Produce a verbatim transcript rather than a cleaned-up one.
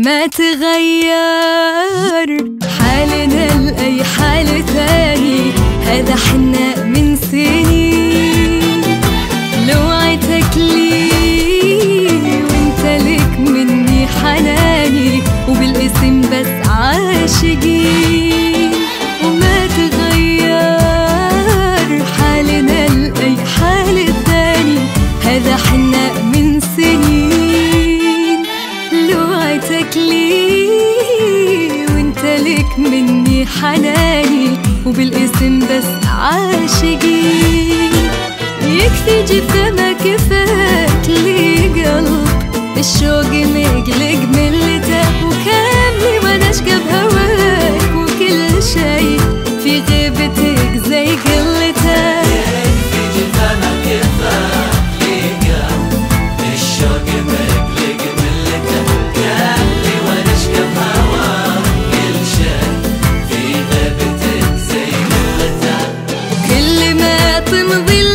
ما تغير حالنا لأي حال ثاني، هذا حنا من سنين. لوعتك لي وانت لك مني حناني، وبالاسم بس عاشقين. وما تغير حالنا لأي حال ثاني، هذا حنا من سنين. لوعتك لي وانت لك مني حناني، وبالاسم بس عاشقين. يكفي جفا ما كفاك لي قلب الشوق مقلق ملته، وكاملي وانا اشقى بهواك، وكل شي في غيبتك زي قلته. يكفي جفا ما كفاك لي قلب الشوق مقلق ملته، كاملي وانا اشقى بهواك، كل شي في غيبتك زي قلته. كل ما تمضي